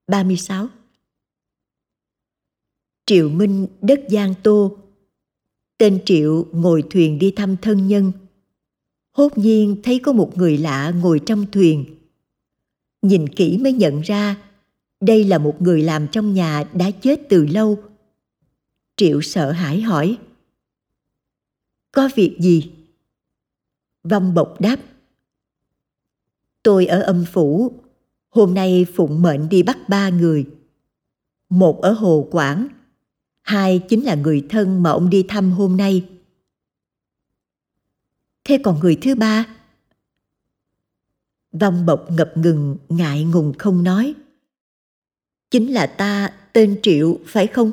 36. Triệu Minh, đất Giang Tô. Tên Triệu ngồi thuyền đi thăm thân nhân. Hốt nhiên thấy có một người lạ ngồi trong thuyền. Nhìn kỹ mới nhận ra đây là một người làm trong nhà đã chết từ lâu. Triệu sợ hãi hỏi: "Có việc gì?" Vong Bộc đáp: "Tôi ở âm phủ, hôm nay phụng mệnh đi bắt 3 người. Một ở Hồ Quảng, 2 chính là người thân mà ông đi thăm hôm nay." "Thế còn người thứ 3?" Vong Bộc ngập ngừng ngại ngùng không nói. "Chính là ta, tên Triệu, phải không?"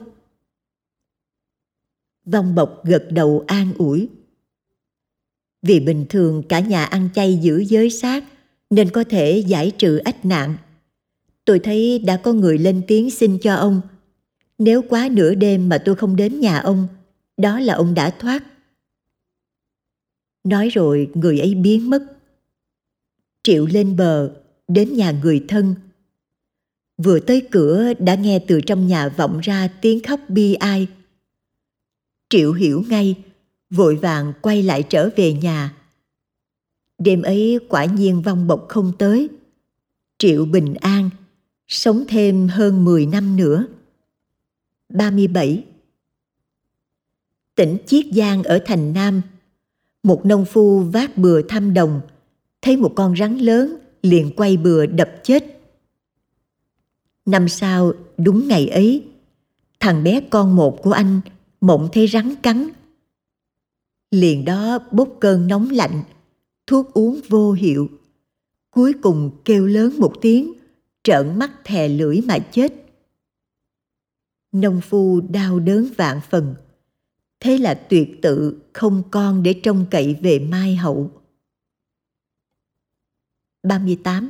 Vong Bộc gật đầu an ủi. "Vì bình thường cả nhà ăn chay giữ giới sát nên có thể giải trừ ách nạn. Tôi thấy đã có người lên tiếng xin cho ông. Nếu quá nửa đêm mà tôi không đến nhà ông, đó là ông đã thoát." Nói rồi người ấy biến mất. Triệu lên bờ, đến nhà người thân. Vừa tới cửa đã nghe từ trong nhà vọng ra tiếng khóc bi ai. Triệu hiểu ngay, vội vàng quay lại trở về nhà. Đêm ấy quả nhiên Vong Bộc không tới. Triệu bình an, sống thêm hơn 10 năm nữa. 37. Tỉnh Chiết Giang ở thành Nam, một nông phu vác bừa thăm đồng, thấy một con rắn lớn liền quay bừa đập chết. Năm sau đúng ngày ấy, thằng bé con một của anh mộng thấy rắn cắn. Liền đó bốc cơn nóng lạnh, thuốc uống vô hiệu. Cuối cùng kêu lớn một tiếng, trợn mắt thè lưỡi mà chết. Nông phu đau đớn vạn phần, thế là tuyệt tự không con để trông cậy về mai hậu. 38.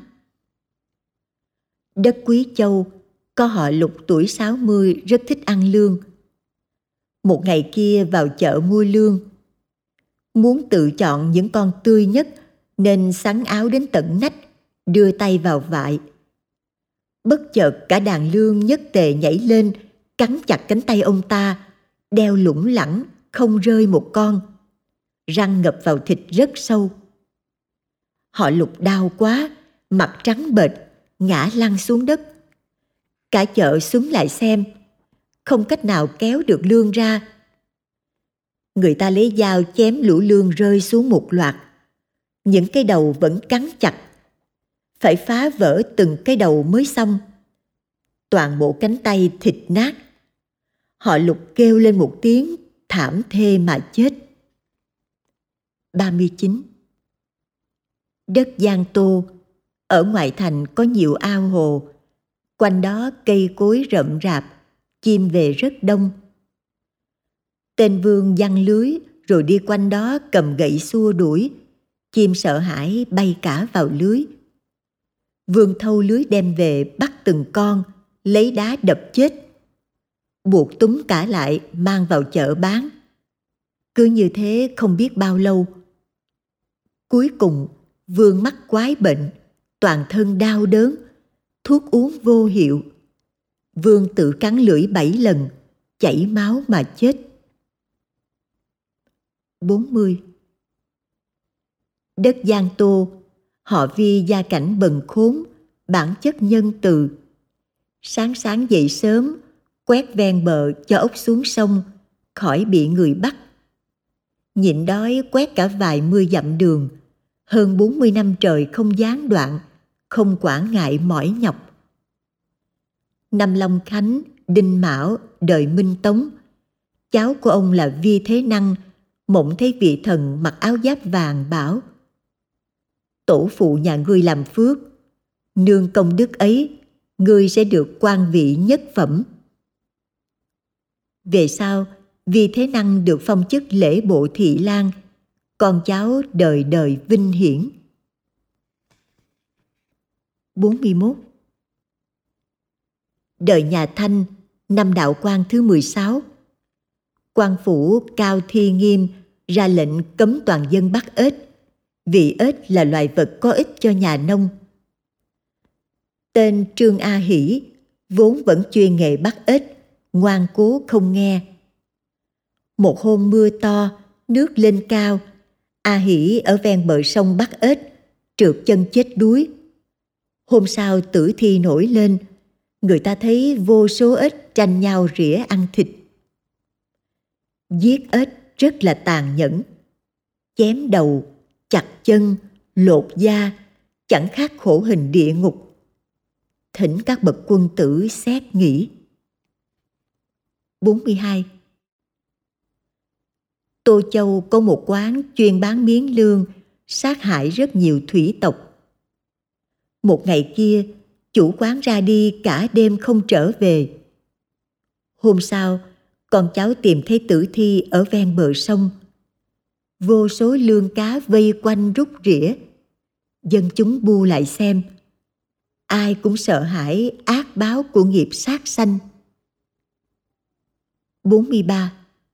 Đất Quý Châu có họ Lục tuổi 60 rất thích ăn lương. Một ngày kia vào chợ mua lương. Muốn tự chọn những con tươi nhất nên sắn áo đến tận nách, đưa tay vào vại. Bất chợt cả đàn lương nhất tề nhảy lên, cắn chặt cánh tay ông ta, đeo lủng lẳng, không rơi một con. Răng ngập vào thịt rất sâu. Họ Lục đau quá, mặt trắng bệch, ngã lăn xuống đất. Cả chợ xúm lại xem, không cách nào kéo được lương ra. Người ta lấy dao chém lũ lương rơi xuống một loạt. Những cái đầu vẫn cắn chặt. Phải phá vỡ từng cái đầu mới xong. Toàn bộ cánh tay thịt nát. Họ Lục kêu lên một tiếng, thảm thê mà chết. 39. Đất Giang Tô, ở ngoại thành có nhiều ao hồ. Quanh đó cây cối rậm rạp, chim về rất đông. Tên vương giăng lưới rồi đi quanh đó cầm gậy xua đuổi. Chim sợ hãi bay cả vào lưới. Vương thâu lưới đem về bắt từng con, lấy đá đập chết. Buộc túm cả lại mang vào chợ bán. Cứ như thế không biết bao lâu. Cuối cùng vương mắc quái bệnh, toàn thân đau đớn, thuốc uống vô hiệu. Vương tự cắn lưỡi 7 lần, chảy máu mà chết. 40. Đất Giang Tô, họ Vi gia cảnh bần khốn, bản chất nhân từ. Sáng sáng dậy sớm, quét ven bờ cho ốc xuống sông, khỏi bị người bắt. Nhịn đói quét cả vài mươi dặm đường, hơn 40 năm trời không gián đoạn, không quản ngại mỏi nhọc. Năm Long Khánh, Đinh Mão, đời Minh Tống, cháu của ông là Vi Thế Năng, mộng thấy vị thần mặc áo giáp vàng bảo: "Tổ phụ nhà ngươi làm phước, nương công đức ấy, ngươi sẽ được quan vị nhất phẩm." Về sau, Vi Thế Năng được phong chức lễ bộ thị lang, con cháu đời đời vinh hiển. 41. Đời nhà Thanh, năm đạo quan thứ 16. Quan phủ Cao Thi Nghiêm ra lệnh cấm toàn dân bắt ếch, vì ếch là loài vật có ích cho nhà nông. Tên Trương A Hỷ, vốn vẫn chuyên nghề bắt ếch, ngoan cố không nghe. Một hôm mưa to, nước lên cao, A Hỷ ở ven bờ sông bắt ếch, trượt chân chết đuối. Hôm sau tử thi nổi lên, người ta thấy vô số ếch tranh nhau rỉa ăn thịt. Giết ếch rất là tàn nhẫn, chém đầu, chặt chân, lột da, chẳng khác khổ hình địa ngục. Thỉnh các bậc quân tử xét nghĩ. 42. Tô Châu có một quán chuyên bán miến lương, sát hại rất nhiều thủy tộc. Một ngày kia, chủ quán ra đi cả đêm không trở về. Hôm sau, con cháu tìm thấy tử thi ở ven bờ sông. Vô số lương cá vây quanh rúc rỉa. Dân chúng bu lại xem. Ai cũng sợ hãi ác báo của nghiệp sát sanh. 43.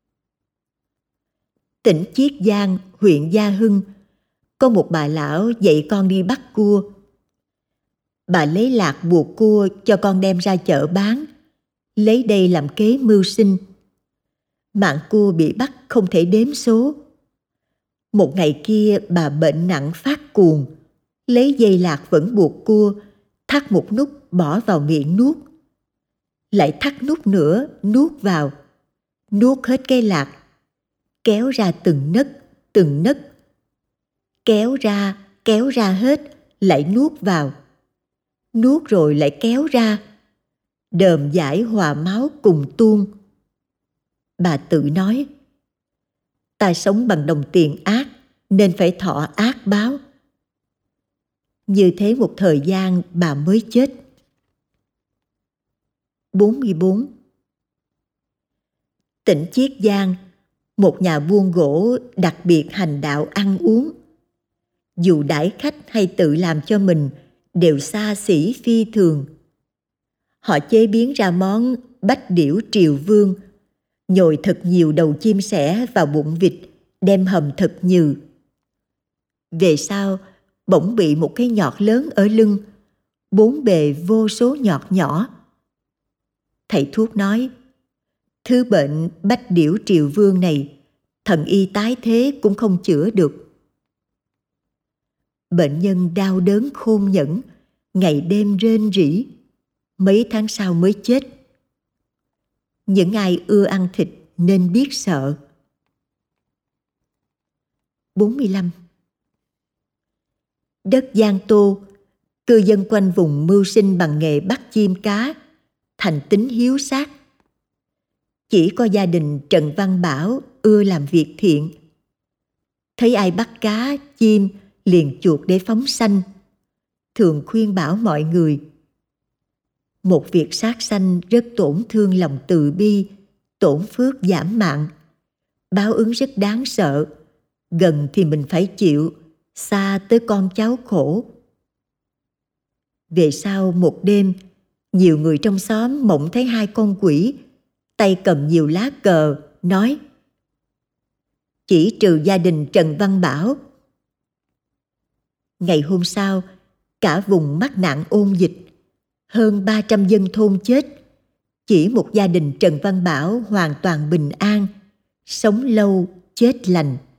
Tỉnh Chiết Giang, huyện Gia Hưng, có một bà lão dạy con đi bắt cua. Bà lấy lạc buộc cua cho con đem ra chợ bán, lấy đây làm kế mưu sinh. Mạng cua bị bắt không thể đếm số. Một ngày kia bà bệnh nặng phát cuồng, lấy dây lạc vẫn buộc cua, thắt một nút bỏ vào miệng nuốt. Lại thắt nút nữa nuốt vào, nuốt hết cái lạc, kéo ra từng nấc. Kéo ra hết, lại nuốt vào. Nuốt rồi lại kéo ra. Đờm dãi hòa máu cùng tuôn. Bà tự nói, ta sống bằng đồng tiền ác nên phải thọ ác báo. Như thế một thời gian bà mới chết. 44. Tỉnh Chiết Giang, một nhà buôn gỗ đặc biệt hành đạo ăn uống. Dù đãi khách hay tự làm cho mình đều xa xỉ phi thường. Họ chế biến ra món bách điểu triều vương, nhồi thật nhiều đầu chim sẻ vào bụng vịt, đem hầm thật nhừ. Về sau, bỗng bị một cái nhọt lớn ở lưng, bốn bề vô số nhọt nhỏ. Thầy thuốc nói, thứ bệnh bách điểu triều vương này, thần y tái thế cũng không chữa được. Bệnh nhân đau đớn khôn nhẫn, ngày đêm rên rỉ, mấy tháng sau mới chết. Những ai ưa ăn thịt nên biết sợ. 45. Đất Giang Tô, cư dân quanh vùng mưu sinh bằng nghề bắt chim cá, thành tính hiếu sát. Chỉ có gia đình Trần Văn Bảo ưa làm việc thiện. Thấy ai bắt cá, chim, liền chuộc để phóng sanh. Thường khuyên bảo mọi người. Một việc sát sanh rất tổn thương lòng từ bi, tổn phước giảm mạng. Báo ứng rất đáng sợ, gần thì mình phải chịu, xa tới con cháu khổ. Về sau một đêm, nhiều người trong xóm mộng thấy hai con quỷ, tay cầm nhiều lá cờ, nói: chỉ trừ gia đình Trần Văn Bảo. Ngày hôm sau, cả vùng mắc nạn ôn dịch, hơn 300 dân thôn chết. Chỉ một gia đình Trần Văn Bảo hoàn toàn bình an, sống lâu chết lành.